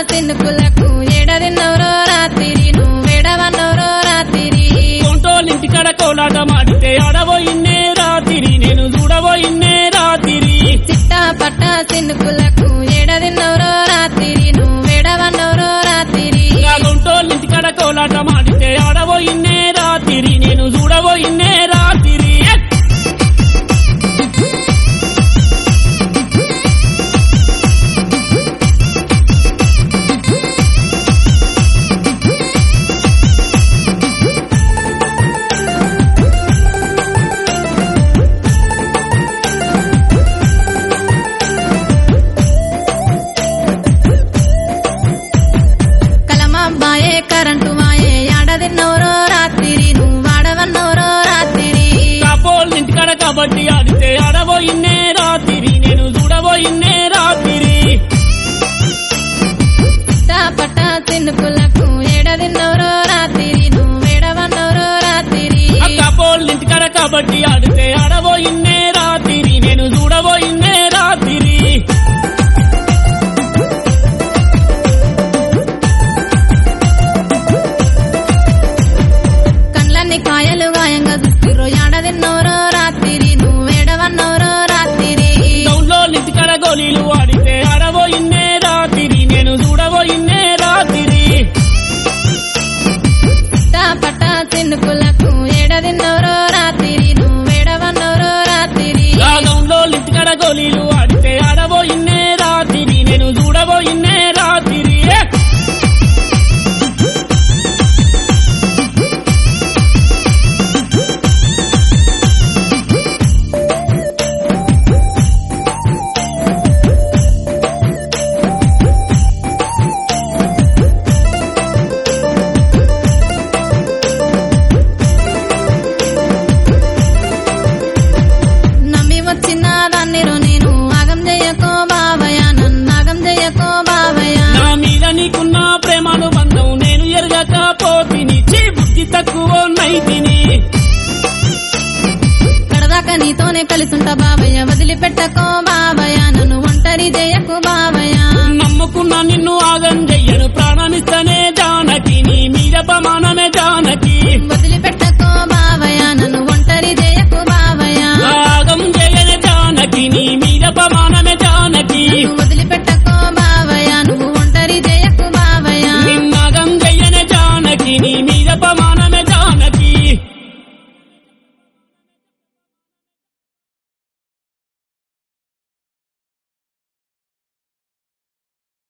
సిన్నుకులకు ఏడదిన్నవరో రాత్రి నువ్వేడవన్నవరో రాత్రి కొంటోలింటికడ కోలాటమాడితే ఆడబోయిన్నే రాత్రి నేను చూడబోయిన్నే రాత్రి చిట్టా పట్టా సిన్నుకులకు ఏడదిన్నవరో రాత్రి నువ్వేడవన్నవరో రాత్రి కొంటోలింటికడ కోలాటమాడితే ఆడబోయిన్నే రాత్రి నేను చూడబోయిన్నే రాత్రి కలమబ్బాయే కరెంటు మాయే ఏడదిన్నవరో రాత్రి నువ్వాడవన్నవరో రాత్రి కాపోలింటికడ కబడ్డీ ఆడితే ఆడబోయిన్నే రాత్రి నేను చూడబోయిన్నే రాత్రి చిట్టా పట్టా సిన్నుకులకు ఏడదిన్నవరో రాత్రి నువ్వేడవన్నవరో రాత్రి కాపోలింటికడ కబడ్డీ ఆడితే ఆడబోయిన్నే రాత్రి నేను చూడబోయిన్నే రాత్రి కండ్లన్నీ కాయలు గాయంగా చూస్తుర్రో ఏడదిన్నవరో రాత్రి నువ్వేడవన్నవరో రాత్రి గౌన్లో లింటికడ గోళీలు ఆడితే ఆడబోయిన్నే రాత్రి నేను చూడబోయిన్నే రాత్రి చిట్టా పట్టా సిన్నుకులకు ఏడదిన్నవరో రాత్రి నువ్వేడవన్నవరో రాత్రి గౌన్లో లింటికడ గోళీలు ఆడితే ఆడబోయిన్నే రాత్రి నేను చూడబోయిన్నే రాత్రి నమ్మి వచ్చిన దాన్నిరో నేను ఆగం చెయ్యకో బావయ్య నన్నాగం చెయ్యకో బావయ్య నా మీద నీకున్న ప్రేమను బంధం నేను ఎరగకపోతిని బుద్ధి తక్కువ నైతిని కడదాకా నీతోనే కలిసుంటా బావయ్య వదిలిపెట్టకో బావయ్య నన్ను ఒంటరి చేయకు బావయ్య నమ్ముకున్న నిన్ను ఆగం చెయ్యను ప్రాణమిస్తనే జానకి నీ మీద ప్రమాణమే జానకి వదిలిపెట్ట